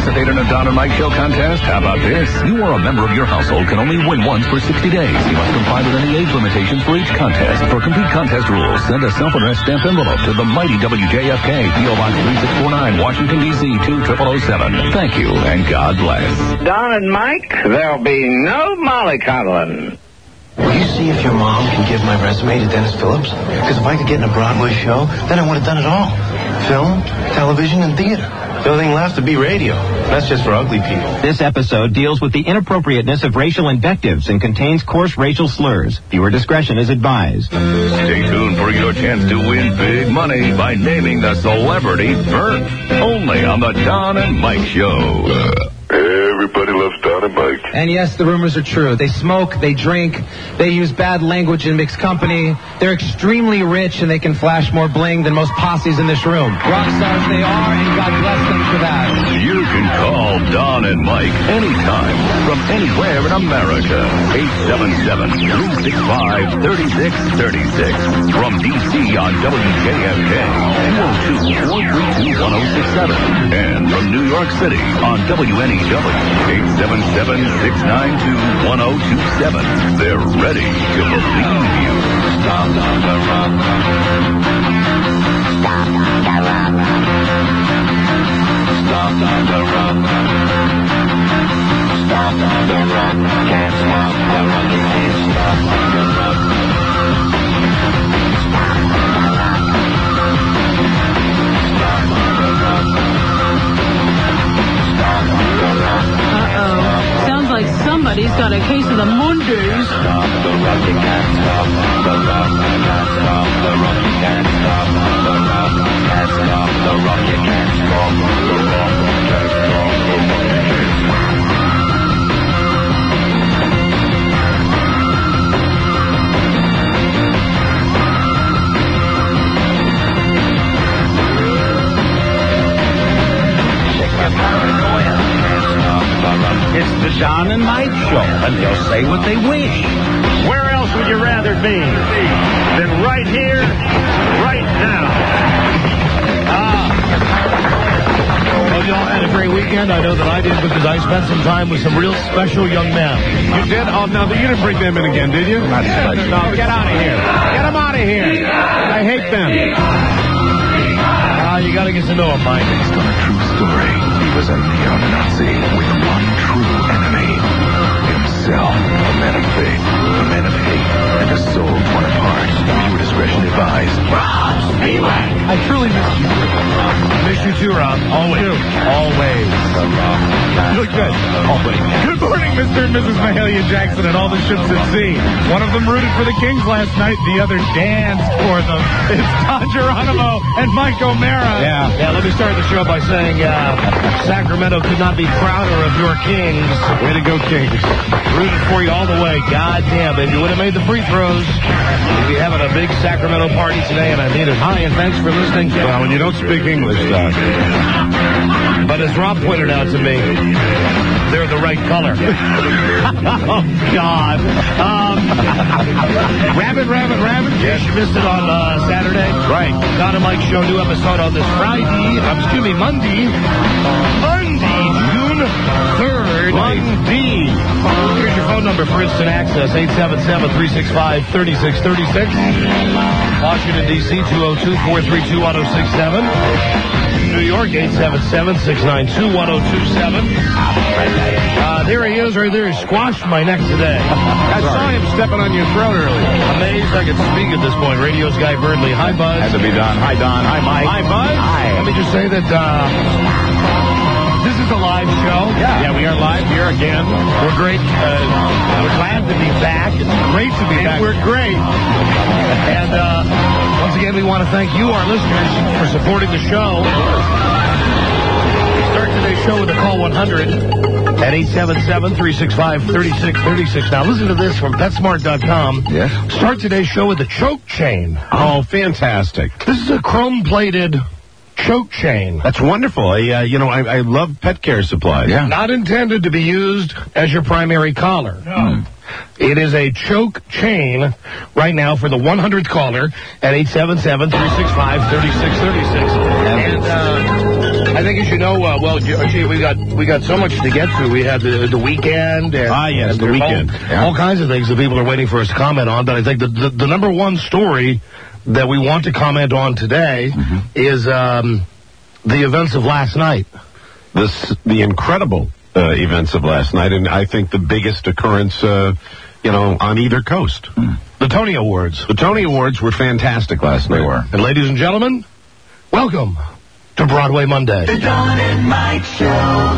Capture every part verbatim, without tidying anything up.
participate in a Don and Mike Show contest? How about this? You or a member of your household can only win once for sixty days. You must comply with any age limitations for each contest. For complete contest rules, send a self-addressed stamped envelope to the mighty W J F K, P O Box three six four nine, Washington, D C two zero zero zero seven. Thank you, and God bless. Don and Mike, there'll be no mollycoddling. Will you see if your mom can give my resume to Dennis Phillips? Because if I could get in a Broadway show, then I would have done it all. Film, television, and theater. The only thing left to be radio. That's just for ugly people. This episode deals with the inappropriateness of racial invectives and contains coarse racial slurs. Viewer discretion is advised. Stay tuned for your chance to win big money by naming the celebrity Bert. Only on the Don and Mike Show. Everybody loves Don and Mike. And yes, the rumors are true. They smoke, they drink, they use bad language in mixed company. They're extremely rich, and they can flash more bling than most posses in this room. Rock stars they are, and God bless them for that. You can call Don and Mike anytime from anywhere in America. eight seven seven, three six five, three six three six. From D C on W J F K, two oh two, four three two, one oh six seven. And from New York City on W N E W, eight seven seven, six nine two, one oh two seven. They're ready to believe you. Stop on the run. Stop on the run. Stop on the run. Stop on the run. Can't stop the run. You can't stop on the run. Stop on the run. Stop on the run. Uh-oh. Sounds like somebody's got a case of the Mondays. Stop the run. You can't stop the run. Stop the run. You can't stop the run. Can't stop the run. You can't stop the run. Can't stop the run. It's the Don and Mike Show, and they'll say what they wish. Where else would you rather be than right here, right now? Ah. Well, y'all had a great weekend. I know that I did because I spent some time with some real special young men. You did? Oh, no, you didn't bring them in again, did you? Not special. No, get out of here. Get them out of here. I hate them. Ah, you got to get to know them, Mike. Based on a true story, he was a neo-Nazi with one true enemy. Himself. A man of faith, a man of hate, and a soul torn apart. Viewer discretion advised. Rob Spivak. I truly miss you. Miss you too, Rob. Always. Always. You look good. Always. Good morning, Mister and Missus Mahalia Jackson and all the ships at sea. One of them rooted for the Kings last night. The other danced for them. It's Don Geronimo and Mike O'Mara. Yeah. Yeah, let me start the show by saying uh, Sacramento could not be prouder of your Kings. Way to go, Kings. Rooted for you all the way. God damn it. You would have made the free throws. We'll be having a big Sacramento party today, and I mean it. Hi, and thanks for listening. Well, when you don't speak English, Doc. But as Rob pointed out to me, they're the right color. Oh, God. Um, rabbit, rabbit, rabbit. Yes, you missed it on uh, Saturday. Right. Don and Mike Show, new episode on this Friday. Um, excuse me, Monday. Monday, June third. Monday. Here's your phone number for instant access, eight seven seven, three six five, three six three six. Washington, D C, two oh two, four three two, one oh six seven. New York, eight seven seven, six nine two, one oh two seven. Uh, there he is, right there. He squashed my neck today. I saw him stepping on your throat earlier. Amazed I could speak at this point. Radio's Guy Birdley. Hi, Buzz. Had to be done. Hi, Don. Hi, Mike. Hi, Buzz. Hi. Let me just say that uh, this is a live show. Yeah. Yeah, we are live here again. We're great. Uh, we're glad to be back. It's great to be and back. We're great. And uh, once again, we want to thank you, our listeners, for supporting the show. Start today's show with a call one hundred at eight seven seven, three six five, three six three six. Now, listen to this from PetSmart dot com. Yes. Start today's show with a choke chain. Oh, fantastic. This is a chrome-plated choke chain. That's wonderful. I, uh, you know, I, I love pet care supplies. Yeah. Not intended to be used as your primary collar. No. Mm. It is a choke chain right now for the one hundredth caller at eight seven seven, three six five, three six three six. And uh, I think think you should know, uh, well, gee, we got we got so much to get to. We had the, the weekend. And, ah, yes, and the weekend. All, yeah. all kinds of things that people are waiting for us to comment on. But I think the, the, the number one story that we want to comment on today mm-hmm. is um, the events of last night. This, the incredible uh, events of last night, and I think the biggest occurrence, uh, you know, on either coast. Mm. The Tony Awards. The Tony Awards were fantastic last night. They were. And ladies and gentlemen, welcome to Broadway Monday. The Don and Mike Show.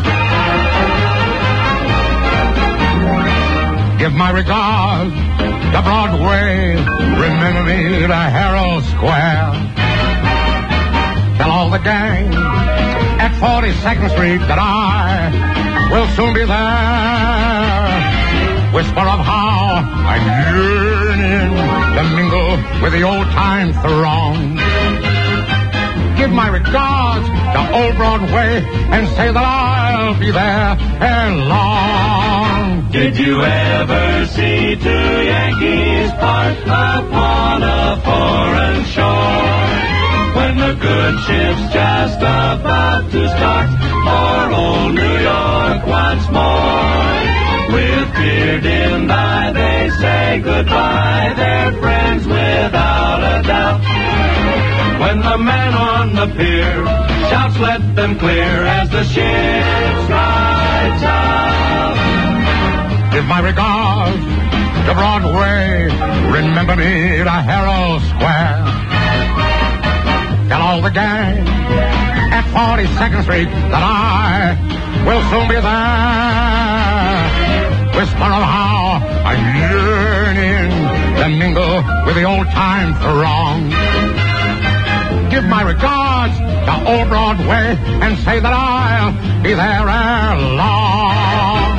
Give my regards to Broadway. Remember me to Herald Square. Tell all the gang at forty-second Street that I will soon be there. Whisper of how I'm yearning to mingle with the old-time throng. Give my regards to Old Broadway and say that I'll be there ere long. Did you ever see two Yankees part upon a foreign shore? When the good ship's just about to start for old New York once more. With beard in eye, they say goodbye. They're friends without a doubt. When the man on the pier shouts, let them clear as the ship rides out. Give my regards to Broadway. Remember me to Herald Square. Tell all the gang at forty-second Street that I will soon be there. Whisper of how I'm yearning to mingle with the old-time throng. Give my regards to Old Broadway and say that I'll be there ere long.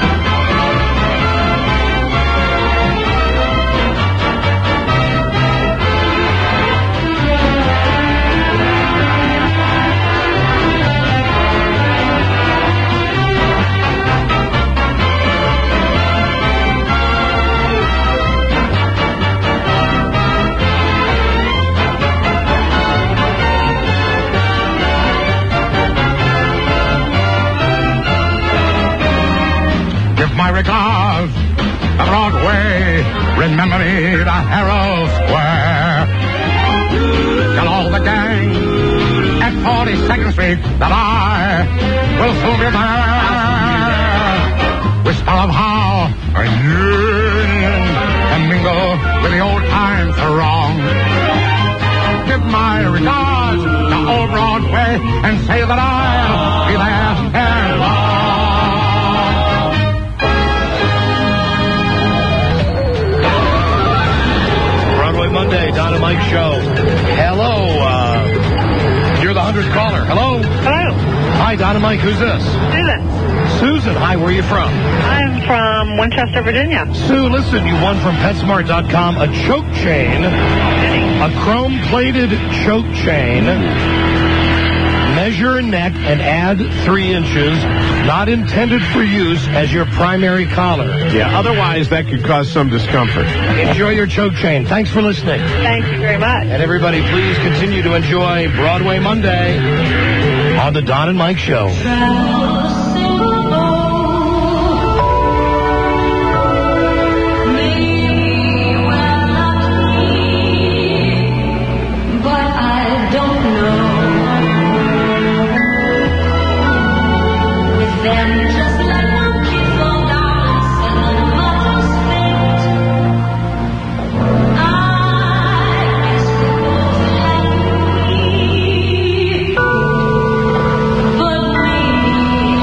My regards to Broadway. Remember me to Herald Square. Tell all the gang at forty-second Street that I will soon be there. Whisper of how I'm yearning to mingle with the old-time throng. Give my regards to Old Broadway and say that I'll be there ere long. Monday, Don and Mike Show. Hello, uh, you're the hundredth caller. Hello? Hello. Hi, Don and Mike, who's this? Susan. Susan, hi, where are you from? I'm from Winchester, Virginia. Sue, listen, you won from PetSmart dot com a choke chain, a chrome-plated choke chain. Measure neck and add three inches, not intended for use as your primary collar. Yeah, otherwise that could cause some discomfort. Enjoy your choke chain. Thanks for listening. Thank you very much. And everybody, please continue to enjoy Broadway Monday on the Don and Mike Show. But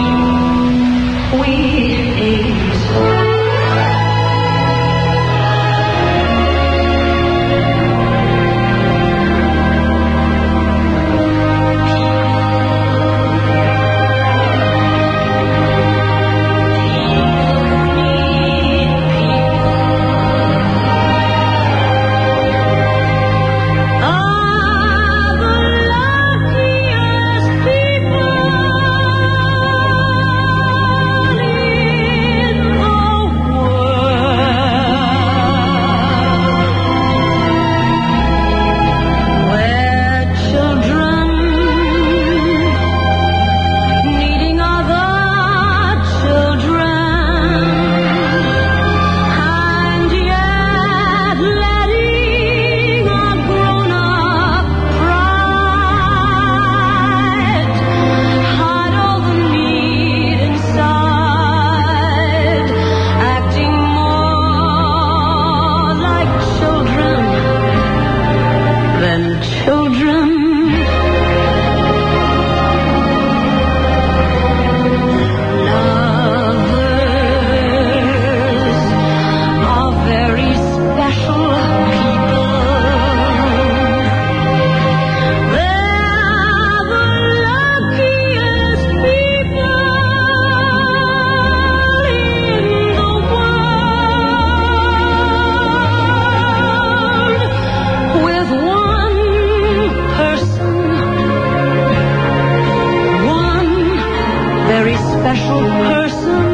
special person,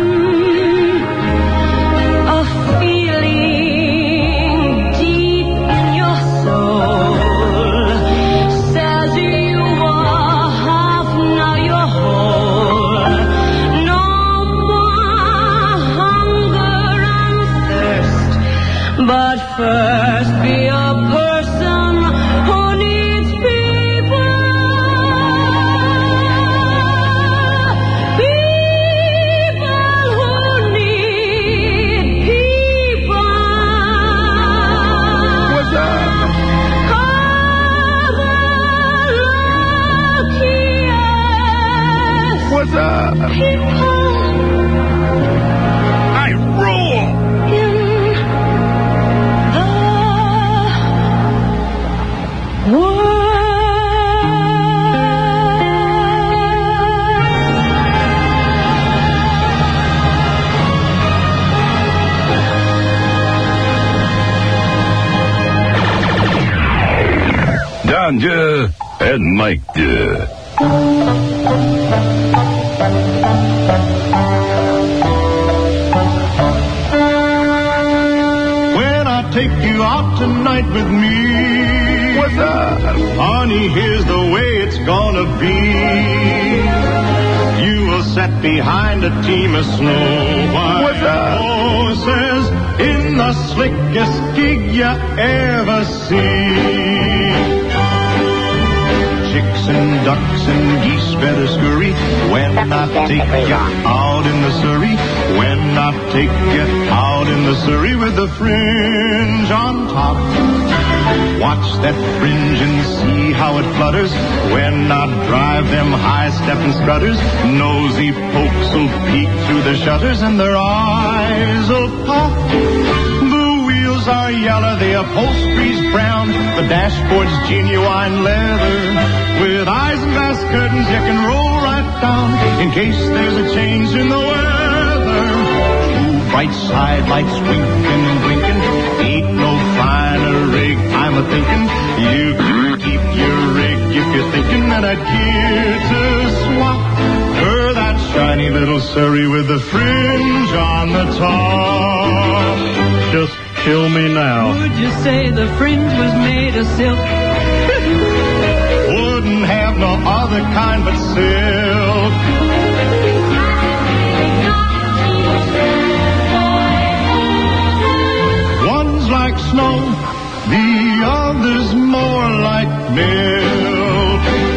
a feeling deep in your soul says you are half, now you're whole. No more hunger and thirst, but first be a person who needs people. What's up? I rule! In the Don Duh and Mike Duh. When I take you out tonight with me, what's up? Honey, here's the way it's gonna be. You will sit behind a team of snow white horses in the slickest gig you ever see. Chicks and ducks and geese better scurry when I take you out in the Surrey. When I take you out in the Surrey with the fringe on top. Watch that fringe and see how it flutters when I drive them high-stepping strutters. Nosy pokes will peek through the shutters and their eyes will pop. The wheels are yellow, the upholstery's brown, the dashboard's genuine leather. With eyes and glass curtains you can roll right down in case there's a change in the weather. Two bright side lights winking and blinking, ain't no finer rig I'm a-thinking. You can keep your rig if you're thinking that I'd care to swap for that shiny little Surrey with the fringe on the top. Just kill me now. Would you say the fringe was made of silk? Wouldn't have no other kind but silk. One's like snow, the other's more like milk.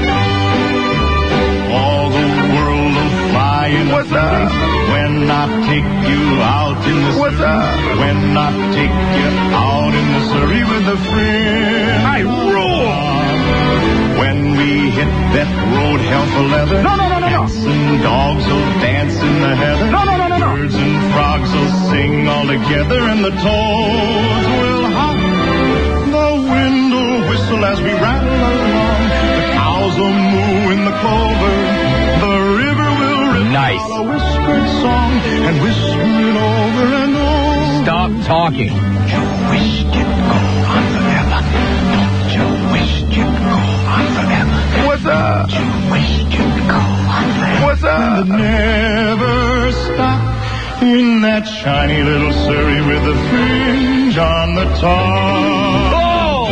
All the world will fly in a flurry when I take you out in the What's Surrey. Up? When I take you out in the Surrey with the fringe. I roar! When we hit that road hell for leather, no, no, no, no, cats no. and dogs will dance in the heather. No, no, no, no, no. Birds and frogs will sing all together, and the toads will hop. The wind will whistle as we rattle along. The cows will moo in the clover. The river will ripple nice. A whispered song and whisper it over and over. Stop talking. Don't you wish you'd go on forever? Don't you wish you'd go on forever? What's up? Don't you wish you'd go on forever? What's up? And never stop in that shiny little Surrey with the fringe on the top. Oh!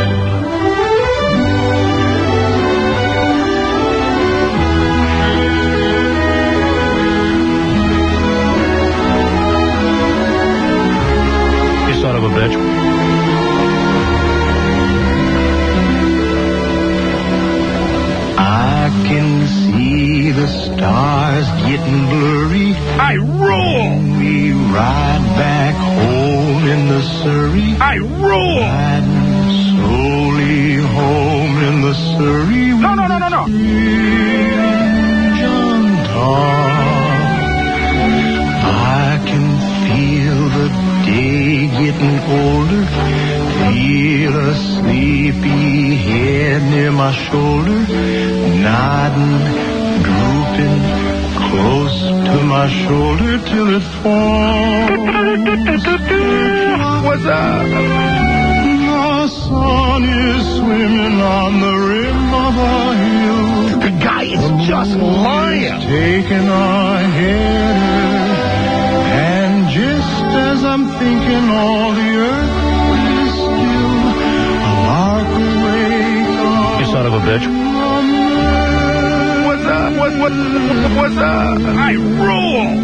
You son of a bitch. I can see the stars getting blurry. I roll. We ride back home in the Surrey. I roll. Riding slowly home in the Surrey. No, no, no, no, no. On top. I can feel the day getting older. Feel a sleepy head near my shoulder, nodding, drooping, close to my shoulder till it falls. What's up? The sun is swimming on the rim of a hill. The guy is just lying. Taking our head I rule.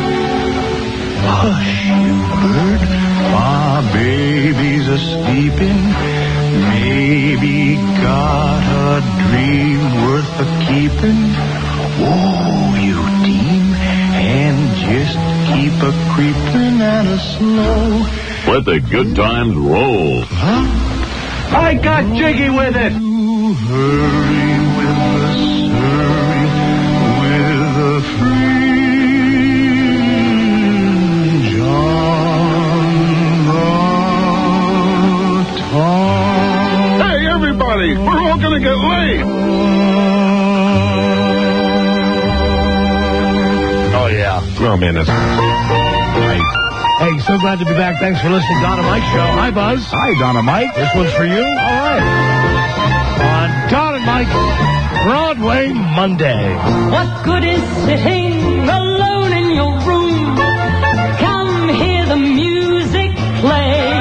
Hush, you bird, my baby's a-sleeping. Maybe got a dream worth a keeping. Whoa, you team, and just keep a creeping and a slow. Let the good times roll. Huh? I got jiggy with it. Hurry with the surrey, with the fringe on the top. Hey, everybody, we're all going to get laid. Oh, yeah. Oh, man, that's Right. Hey, so glad to be back. Thanks for listening to Don and Mike Show. Hi, Buzz. Hi, Don and Mike. This one's for you. All right. On Don and Mike's Broadway Monday. What good is sitting alone in your room? Come hear the music play.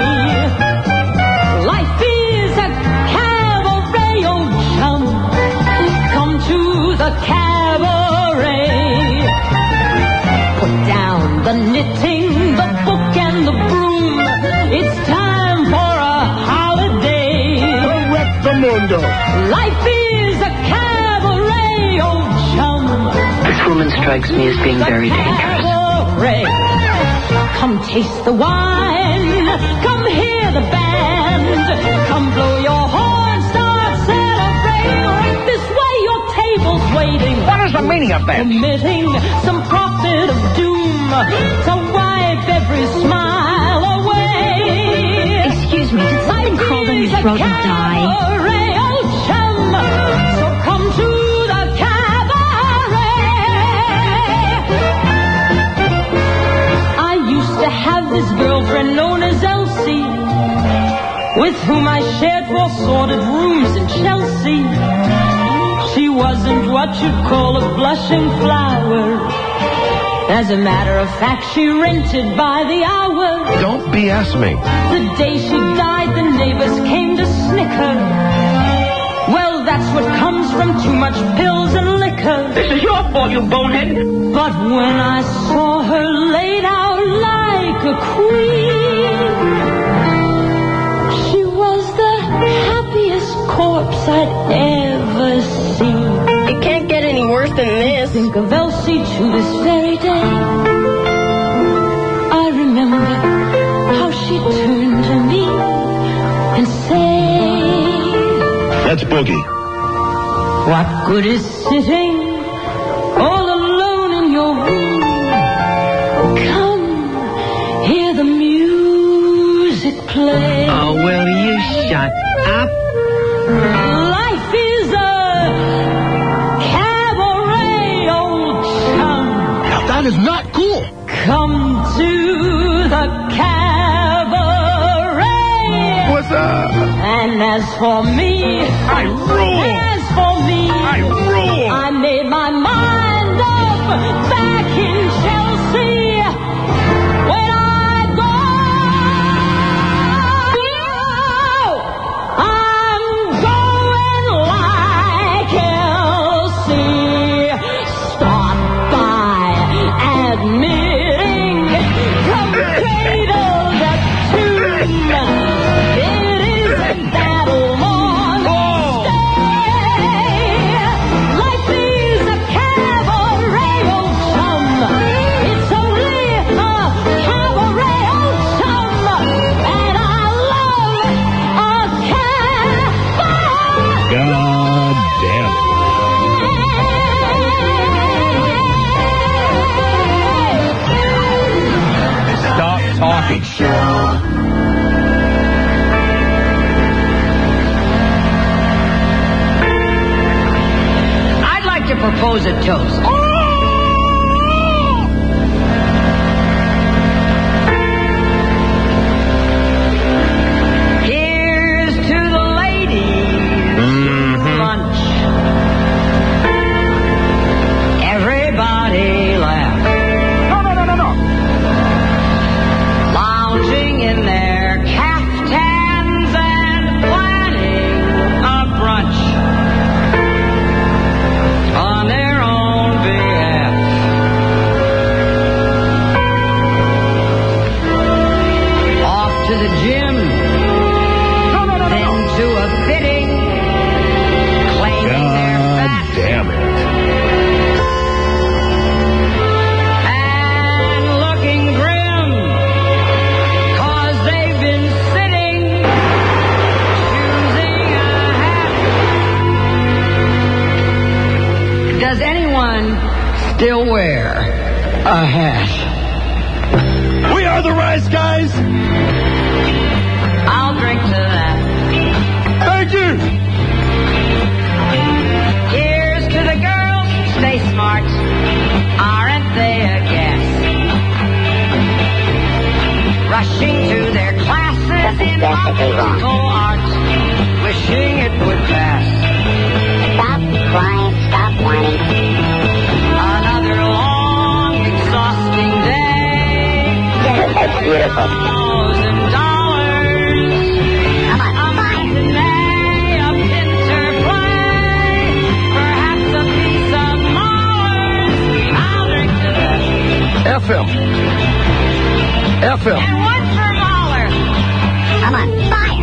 Life is a cabaret, old chum. Come to the cabaret. Put down the knitting, the book and the broom. It's time for a holiday. Correct the mundo. Life is a cabaret, old chum. This woman strikes me as being very dangerous. Cabaret. Come taste the wine. Come hear the band. Come blow your horn. Start celebrating. Right this way, your table's waiting. What is the meaning of that? Committing some prophet of doom to wipe every smile away. Excuse me, did something crawl down your throat and die? Cabaret, old chum. So come to the cabaret. I used to have this girlfriend known as Elsie, with whom I shared four sordid rooms in Chelsea. She wasn't what you'd call a blushing flower. As a matter of fact, she rented by the hour. Don't B S me. The day she died, the neighbors came to snicker. Well, that's what comes from too much pills and liquor. This is your fault, you bonehead. But when I saw her laid out like a queen, she was the happiest corpse I'd ever seen. It can't get any worse than this. Think of Elsie to this very day. I remember how she turned to me and said, That's Boogie. what good is sitting all alone in your room? Come, hear the music play. Oh, will you shut up? Life is a cabaret, old chum. Now, that is not cool. Come to the cabaret. What's up? And as for me, I rule. As for me, I rule. I made my mind up back in Chelsea. When I go, I'm going like Elsie. Stop by admitting, come cradle that tune. It isn't that long stay. Life is a cabaret, old chum. It's only a cabaret, old chum. And I love a cabaret. God damn. Stop talking. I'd like to propose a toast. Here's to the ladies' lunch. Everybody laugh. No, no, no, no, no. Lounging in their caftans and planning a brunch on their own big A hash. We are the Rice Guys. I'll drink to that. Thank you. Here's to the girls who stay smart. Aren't they a guess? Rushing to their classes in optical art, wishing it would pass. Stop crying, stop whining. Another long, exhausting day. That's beautiful. Thousand dollars. Come on, A matinee, a pincer play. Perhaps a piece of Mars. I'll drink to that. F him. F him. And one for Mahler. Come on, fire.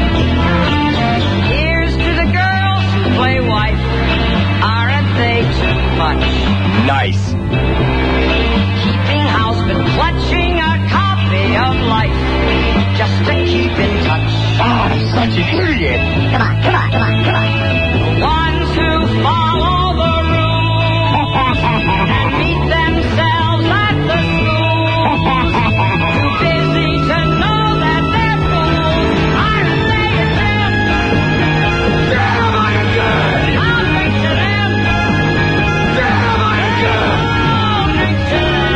Here's to the girls who play wife. Aren't they too much? Nice. Keeping house but clutching a copy of life just to keep in touch. Oh, I'm such an idiot. Come on, come on, come on, come on. The ones who follow the rules and meet themselves at the schools. Too busy to know that they're fools. Aren't they a them? Damn, I am good. I'll drink to them. Damn, I am good. I'll drink to them.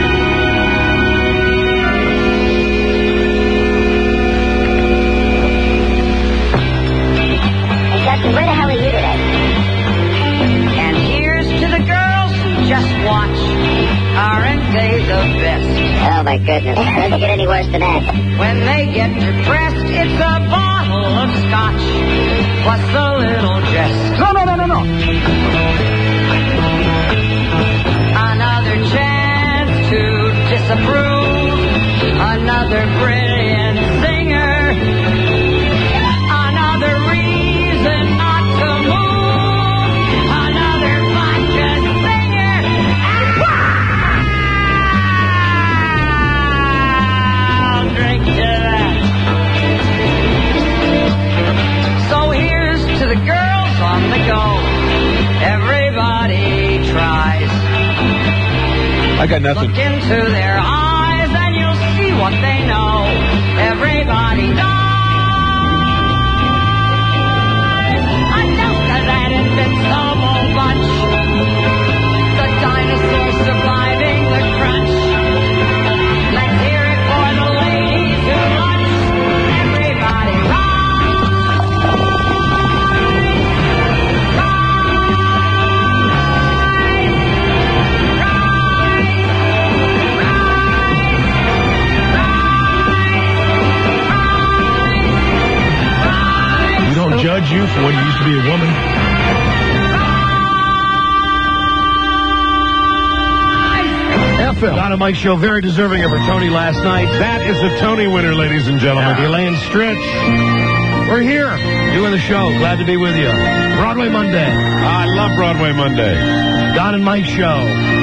Hey, Justin, where the hell are you today? And here's to the girls who just watch. Aren't they the best? Oh, my goodness. Doesn't get any worse than that. When they get depressed, it's a bottle of scotch plus a little jest. No, no, no, no, no. Another chance to disapprove. Another brilliant singer. Another reason not to move. Another vodka singer. I'll drink to that. So here's to the girls on the go. Everybody tries. I got nothing. Look into their eyes and you'll see what they know. Everybody dies. Anelka, that invincible bunch. The dinosaurs surviving the crunch. Let's hear it for the ladies who lunch. Everybody We don't judge you for when you used to be a woman. F him. Don and Mike show, very deserving of her Tony last night. That is a Tony winner, ladies and gentlemen. Elaine Stritch. We're here doing the show. Glad to be with you. Broadway Monday. I love Broadway Monday. Don and Mike show.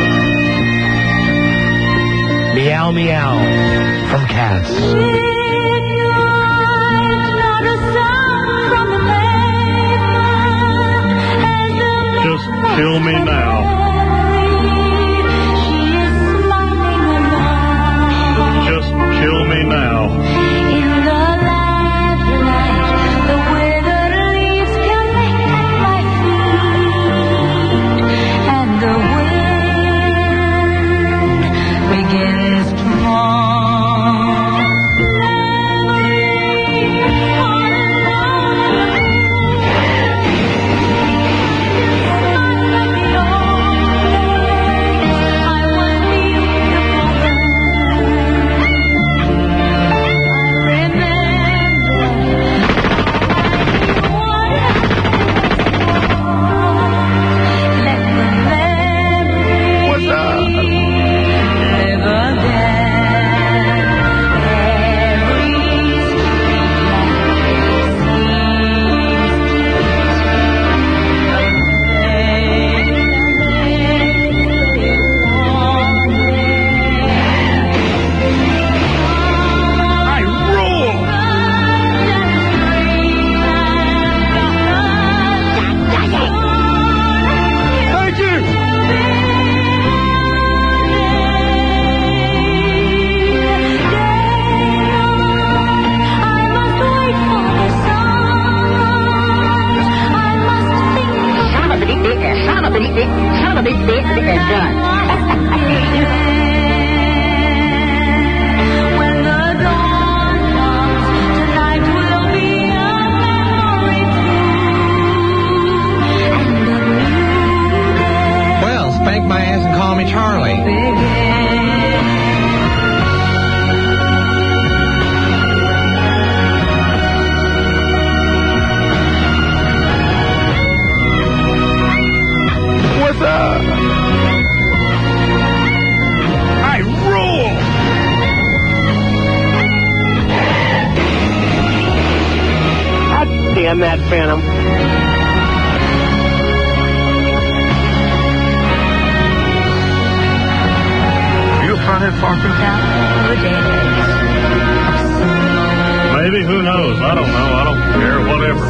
Meow meow from Cats. Just kill me now. Just kill me now. Begins to fall. Memory, What's up? I rule! God damn that Phantom. Are you a fronthead far from town? Maybe, who knows? I don't know. I don't care. Whatever.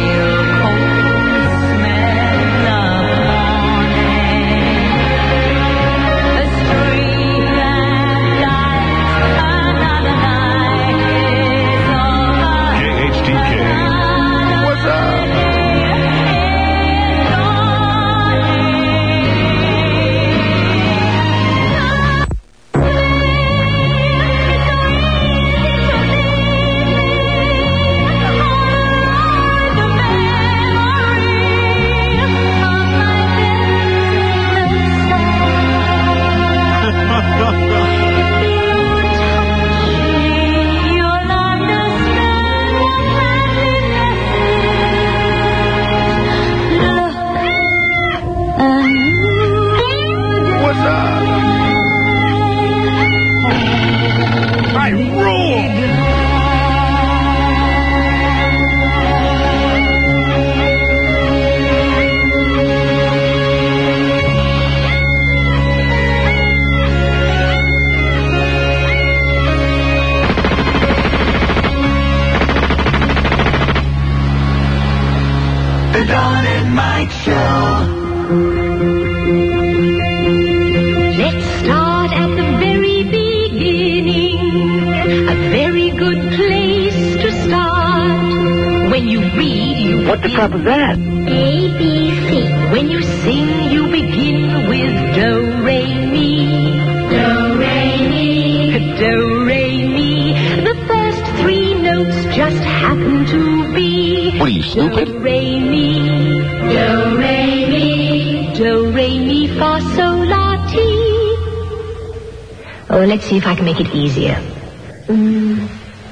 Let's start at the very beginning. A very good place to start. When you read, you What the crap is that? A, B, C. When you sing, you begin with do, re, mi. Do, re, mi. Do, re, mi. The first three notes just happen to be. What are you, stupid? Do, re, mi. Do, re, mi. Do, re, mi, fa, sol, la, ti. Oh, let's see if I can make it easier. Mm.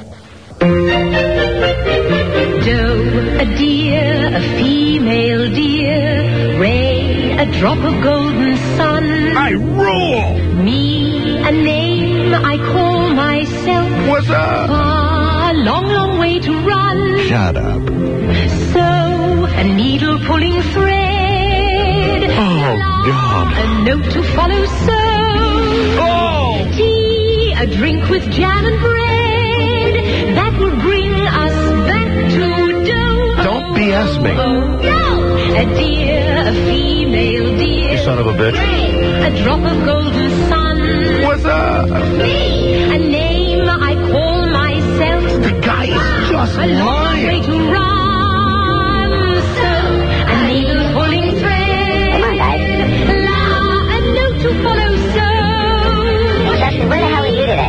Do, a deer, a female deer. Ray, a drop of golden sun. I rule! Me, a name I call myself. What's up? A long, long way to run. Shut up. So, a needle pulling thread. Oh, God. A note to follow, so. Oh! Tea, a drink with jam and bread. That will bring us back to dough. Don't B S me. Oh, no! A deer, a female deer. You son of a bitch. A drop of golden sun. What's up? Me, a name I call myself. The guy is just A long lying. way to run. So, a needle pulling thread. Come on, guys. La, a note to follow, so. Justin, where the hell are you today?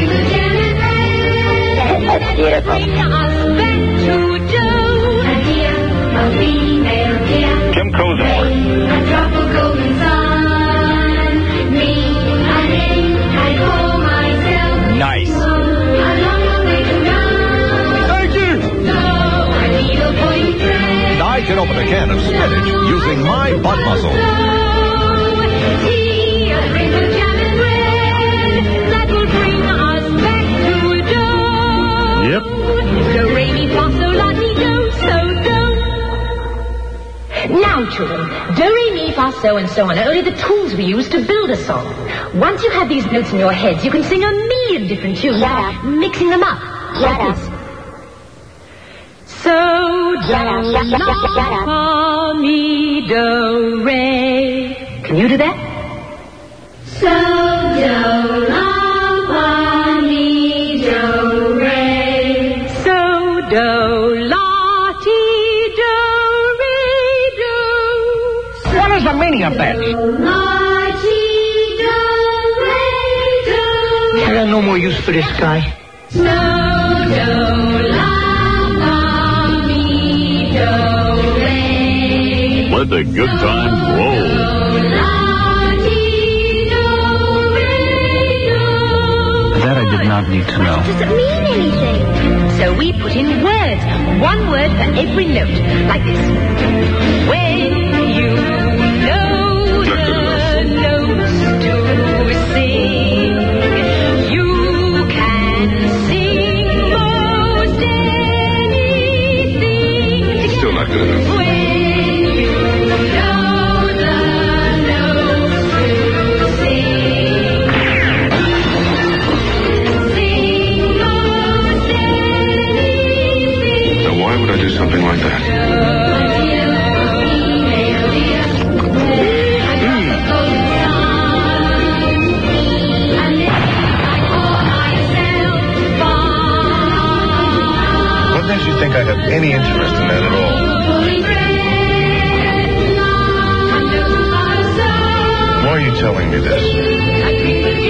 That's beautiful. Bring us back to dough. A deer, a female deer. Kim Kozemore. A drop of golden sun. Me, a name I call myself. Nice. A long, long way to run. Thank you. So, a needle pulling thread. I can open a can of spinach using my butt muscle. Tea, a drink of jam and bread. That will bring us back to dough. Yep. Do, re, mi, fa, sol, la, ti, do, so, do. Now, children, do, re, mi, fa, so, and so on are only the tools we use to build a song. Once you have these notes in your heads, you can sing a million different tunes, Shut up. mixing them up. Shut like up. this. So, do, Shut up, shut- shut- shut- shut up. fa, mi, do, re. Can you do that? So, do, la, fa, mi, do, re. So, do, la, ti, do, re, do. What is the meaning of that? La, ti, do, re, do. I got no more use for this guy. So, do, la, fa, mi, do, re. Let the good times roll. La, ti, do, not need to know. Does it mean anything? So we put in words, one word for every note, like this. When you know the notes to sing, you can sing most anything. Still not good enough. When you know the notes to sing, sing most anything. Now, why would I do something like that? What makes you think I have any interest in that at all? Why are you telling me this?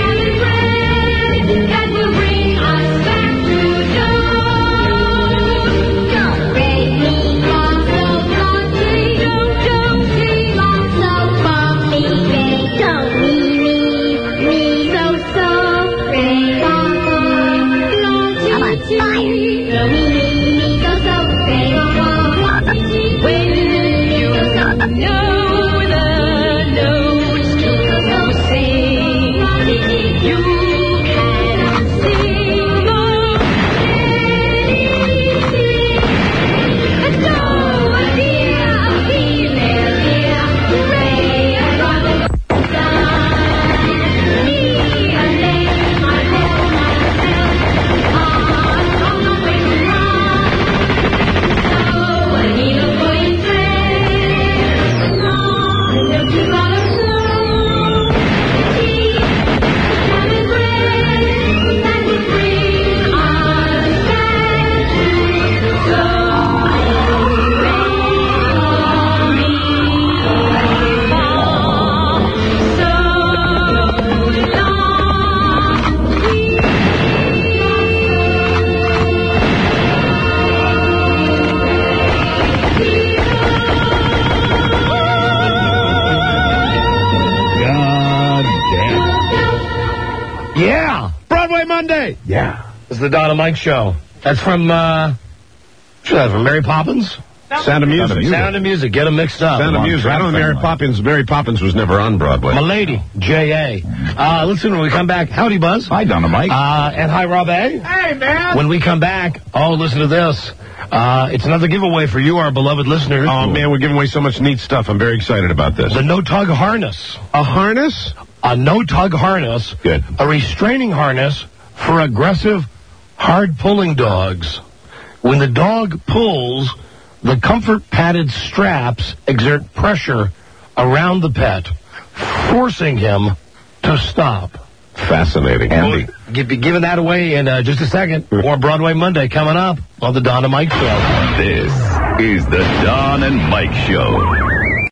Yeah! Broadway Monday! Yeah. It's the Don and Mike Show. That's from, uh, what's that, from Mary Poppins? Sound of Music. Sound of Music. Get them mixed up. Sound of Music. I know Mary Poppins. Mary Poppins was never on Broadway. My lady, J A. Uh, listen, when we come back, howdy, Buzz. Hi, Don and Mike. Uh, and hi, Rob A. Hey, man. When we come back, oh, listen to this. Uh, it's another giveaway for you, our beloved listeners. Oh, man, we're giving away so much neat stuff. I'm very excited about this. The no-tug harness. A harness? A no-tug harness. Good. A restraining harness for aggressive, hard-pulling dogs. When the dog pulls, the comfort-padded straps exert pressure around the pet, forcing him to stop. Fascinating. Andy. We'll be giving that away in uh, just a second. More Broadway Monday coming up on the Don and Mike Show. This is the Don and Mike Show.